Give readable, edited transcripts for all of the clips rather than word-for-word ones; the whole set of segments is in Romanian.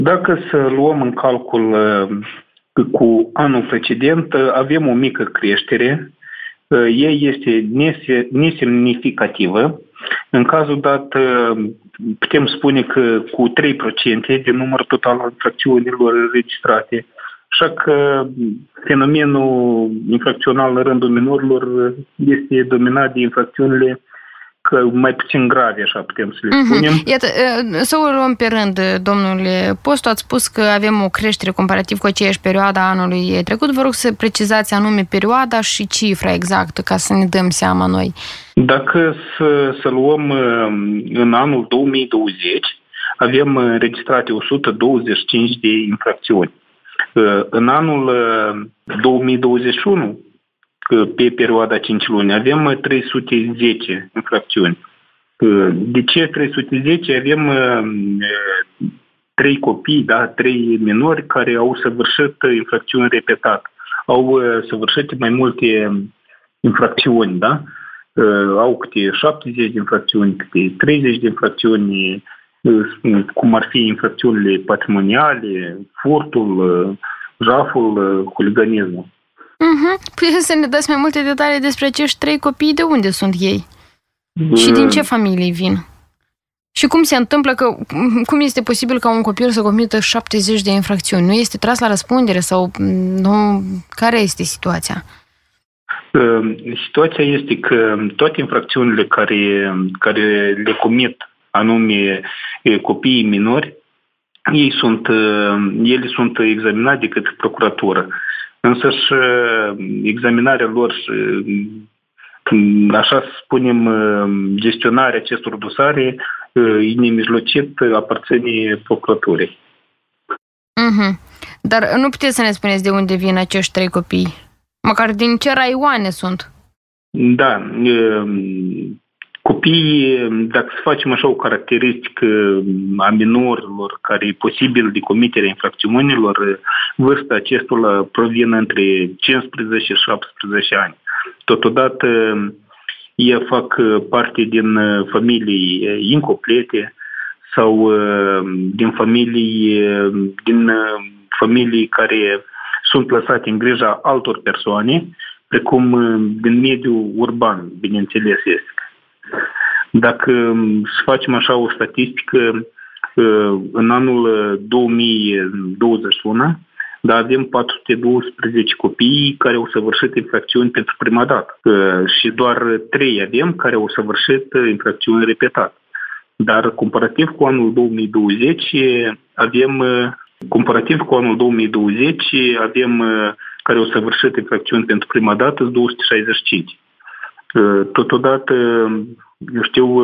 Dacă să luăm în calcul cu anul precedent, avem o mică creștere. Ea este nesemnificativă. În cazul dat, putem spune că cu 3% din numărul total al infracțiunilor înregistrate. Așa că fenomenul infracțional în rândul minorilor este dominat de infracțiunile mai puțin grave, așa putem să le spunem. Iată, să o luăm pe rând, domnule Postu, ați spus că avem o creștere comparativ cu aceeași perioadă a anului trecut. Vă rog să precizați anume perioada și cifra exactă, ca să ne dăm seama noi. Dacă să luăm în anul 2020, avem înregistrate 125 de infracțiuni. În anul 2021, pe perioada 5 luni, avem 310 infracțiuni. De ce 310? Avem 3 copii, 3 minori care au săvârșit infracțiuni repetate. Au săvârșit mai multe infracțiuni, da? Au câte 70 de infracțiuni, câte 30 de infracțiuni, cum ar fi infracțiunile patrimoniale, furtul, jaful, huliganismul. Puteți să ne dați mai multe detalii despre acești 3 copii? De unde sunt ei? Și din ce familii vin? Și cum se întâmplă cum este posibil ca un copil să comită 70 de infracțiuni? Nu este tras la răspundere sau nu? Care este situația? Situația este că toate infracțiunile care le comit anume copiii minori, ele sunt examinate de către procuratură. Însă și examinarea lor, așa să spunem, gestionarea acestor dosare, nemijlocit aparține procuraturii. Dar nu puteți să ne spuneți de unde vin acești 3 copii? Măcar din ce raioane sunt? Da, copiii, dacă să facem așa o caracteristică a minorilor care e posibil de comiterea infracțiunilor, vârsta acestora provine între 15 și 17 ani. Totodată, ei fac parte din familii incomplete sau din familii care sunt lăsate în grija altor persoane, precum din mediul urban, bineînțeles este. Dacă să facem așa o statistică, în anul 2021, avem 412 copii care au săvârșit infracțiuni pentru prima dată și doar 3 avem care au săvârșit infracțiuni repetate. Dar comparativ cu anul 2020 avem care au săvârșit infracțiuni pentru prima dată 265. Totodată, eu știu,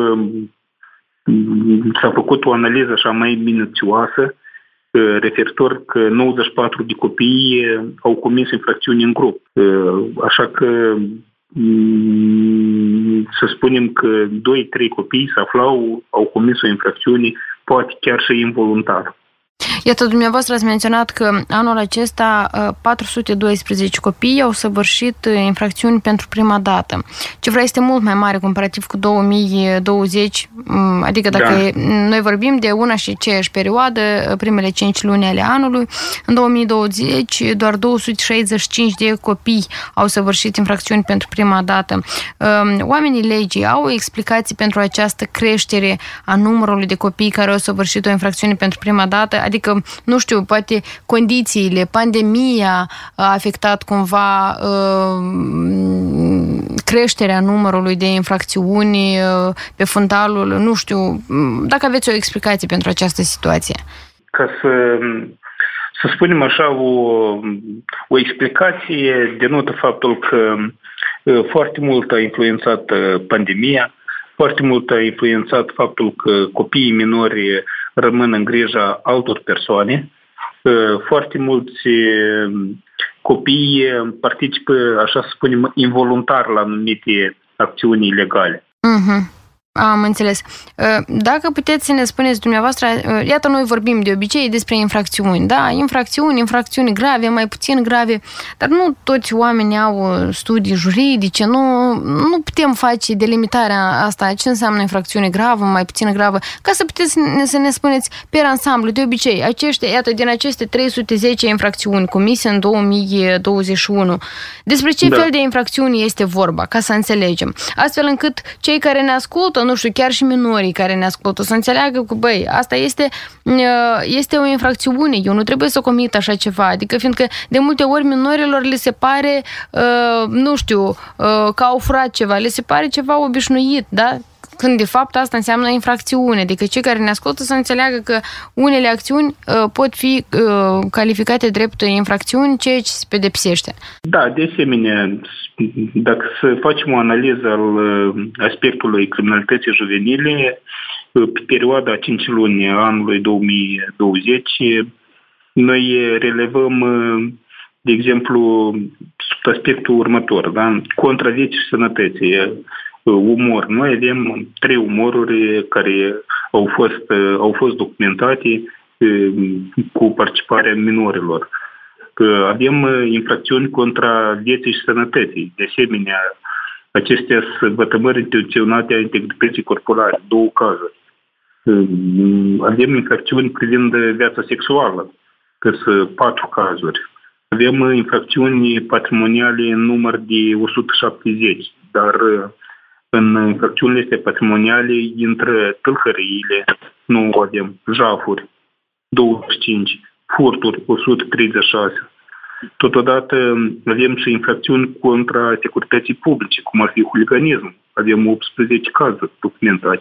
s-a făcut o analiză așa mai minuțioasă referitor că 94 de copii au comis infracțiuni în grup. Așa că să spunem că 2-3 copii au comis o infracțiune, poate chiar și involuntar. Iată, dumneavoastră ați menționat că anul acesta 412 copii au săvârșit infracțiuni pentru prima dată. Cifra este mult mai mare comparativ cu 2020, adică dacă noi vorbim de una și aceeași perioadă, primele 5 luni ale anului, în 2020 doar 265 de copii au săvârșit infracțiuni pentru prima dată. Oamenii legii au explicații pentru această creștere a numărului de copii care au săvârșit o infracțiune pentru prima dată? Adică, nu știu, poate condițiile, pandemia a afectat cumva creșterea numărului de infracțiuni pe fundalul, nu știu, dacă aveți o explicație pentru această situație. Ca să spunem așa, o explicație denotă faptul că foarte mult a influențat pandemia, foarte mult a influențat faptul că copiii minori rămân în grija altor persoane. Foarte mulți copii participă, așa să spunem, involuntar la anumite acțiuni ilegale. Am înțeles. Dacă puteți să ne spuneți dumneavoastră, iată, noi vorbim de obicei despre infracțiuni, da? Infracțiuni grave, mai puțin grave, dar nu toți oamenii au studii juridice, nu putem face delimitarea asta, ce înseamnă infracțiune gravă, mai puțin gravă, ca să puteți să ne spuneți pe ansamblu, de obicei, din aceste 310 infracțiuni comise în 2021, despre ce fel de infracțiuni este vorba, ca să înțelegem, astfel încât cei care ne ascultă, nu știu, chiar și minorii care ne ascultă, să înțeleagă că, asta este o infracțiune, eu nu trebuie să comit așa ceva, adică fiindcă de multe ori minorilor le se pare, că au furat ceva, le se pare ceva obișnuit, da? Când de fapt asta înseamnă infracțiune, adică cei care ne ascultă să înțeleagă că unele acțiuni pot fi calificate drept infracțiuni, ceea ce se pedepsește. Da, de asemenea, dacă să facem o analiză al aspectului criminalității juvenile, pe perioada 5 luni anului 2020, noi relevăm, de exemplu, sub aspectul următor, da? Contra vieții și sănătății, umor. Noi avem 3 umoruri care au fost documentate cu participarea minorilor. Avem infracțiuni contra vieții și sănătății. De asemenea, acestea sunt vătămări intenționate a integrității corporale, 2 cazuri. Avem infracțiuni privind viața sexuală, că sunt 4 cazuri. Avem infracțiuni patrimoniale în număr de 170, dar în infracțiunile astea patrimoniale intră tâlhăriile, nu avem, jafuri, 25, furturi, 136. Totodată avem și infracțiuni contra securității publice, cum ar fi huliganism. Avem 18 cazuri documentate.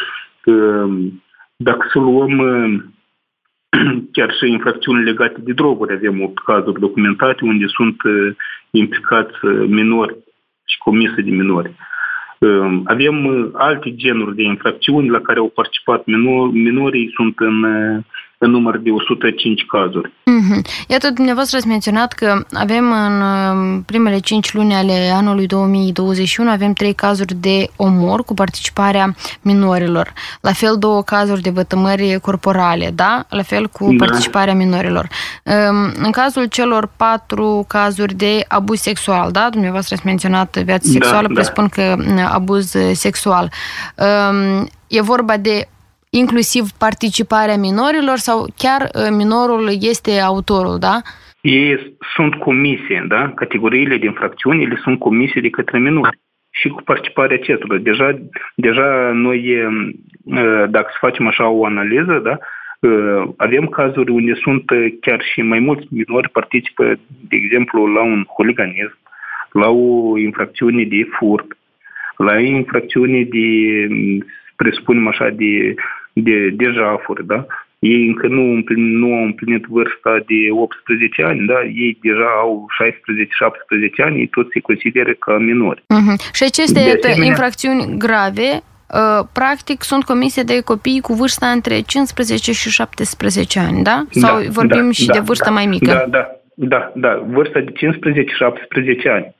Dacă să luăm chiar și infracțiuni legate de droguri, avem 8 cazuri documentate unde sunt implicați minori și comise de minori. Avem alte genuri de infracțiuni la care au participat minorii, sunt în număr de 105 cazuri. Iată, dumneavoastră ați menționat că avem în primele 5 luni ale anului 2021, avem 3 cazuri de omor cu participarea minorilor. La fel 2 cazuri de vătămări corporale, da? La fel cu participarea minorilor. În cazul celor 4 cazuri de abuz sexual, da? Dumneavoastră ați menționat viața sexuală, presupun că abuz sexual. E vorba de inclusiv participarea minorilor sau chiar minorul este autorul, da? Ei sunt comise, da? Categoriile de infracțiuni, ele sunt comise de către minori și cu participarea acestora. Deja noi, dacă să facem așa o analiză, da? Avem cazuri unde sunt chiar și mai mulți minori participă, de exemplu, la un huliganism, la o infracțiune de furt, la infracțiune de, presupunem așa, de jafuri, da? Ei încă nu au împlinit vârsta de 18 ani, da? Ei deja au 16-17 ani, ei toți se consideră ca minori. Și aceste infracțiuni grave, practic, sunt comise de copii cu vârsta între 15 și 17 ani, da? Sau vorbim și de vârstă mai mică? Da, vârsta de 15-17 ani.